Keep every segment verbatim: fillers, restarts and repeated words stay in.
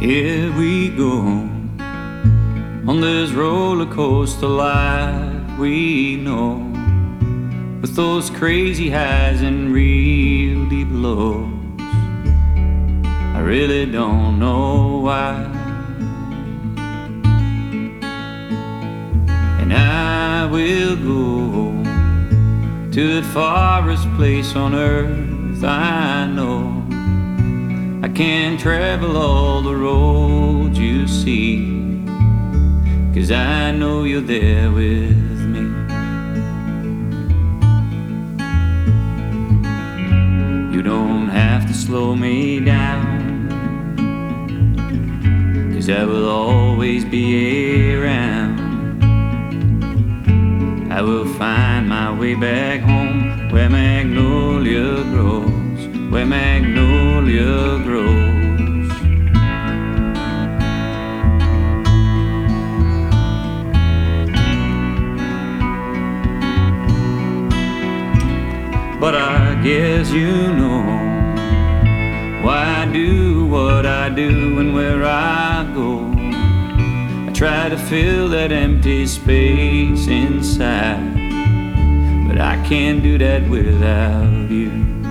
Here we go on this roller coaster life we know, with those crazy highs and real deep lows. I really don't know why, and I will go to the farthest place on earth I know. I can't travel all the roads you see, 'cause I know you're there with me. You don't have to slow me down, 'cause I will always be around. I will find my way back home, where magnolia grows, where magnolia grows. But I guess you know why I do what I do and where I go. I try to fill that empty space inside, but I can't do that without you.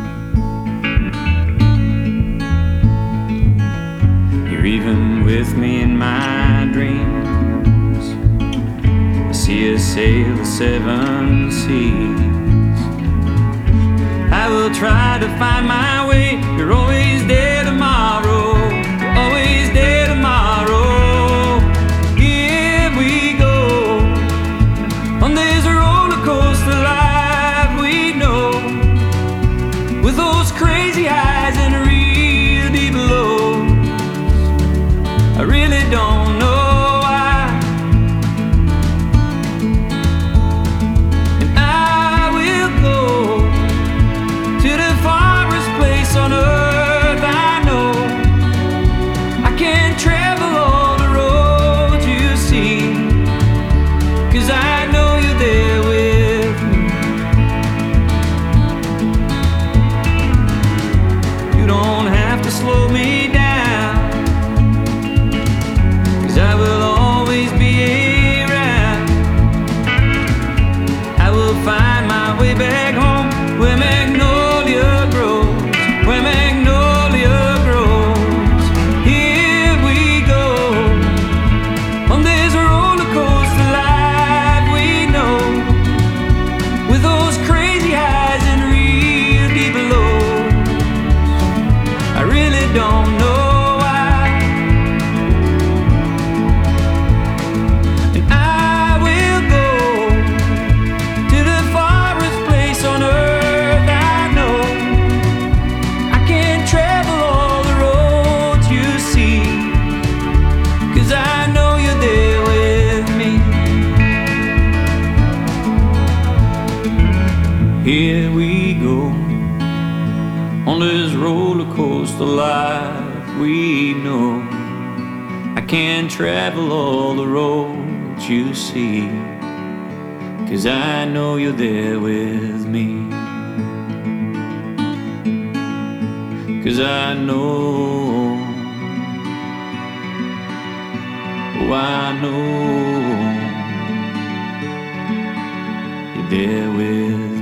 You're even with me in my dreams. I see us sail the seven seas. I will try to find my way. You're always there tomorrow. You're always there tomorrow. Here we go on this roller coaster life we know, with those crazy highs and real deep lows. I really don't know why, and I will go to the farthest place on earth I know. I can't travel all the roads you see, 'cause I know you're there with me. You don't have to slow me down, 'cause I will always be around. I will find my way back home, where magnolia grows, where magnolia grows. Here we go on this roller coaster life we know, with those crazy highs and real deep lows. I really don't know why, and I will go to the farthest place on earth I know. I can't travel all the roads you see, 'cause I know you're there with me. Here we go on this roller coaster life we know. I can't travel all the roads you see, 'cause I know you're there with me. 'Cause I know, oh I know you're there with me.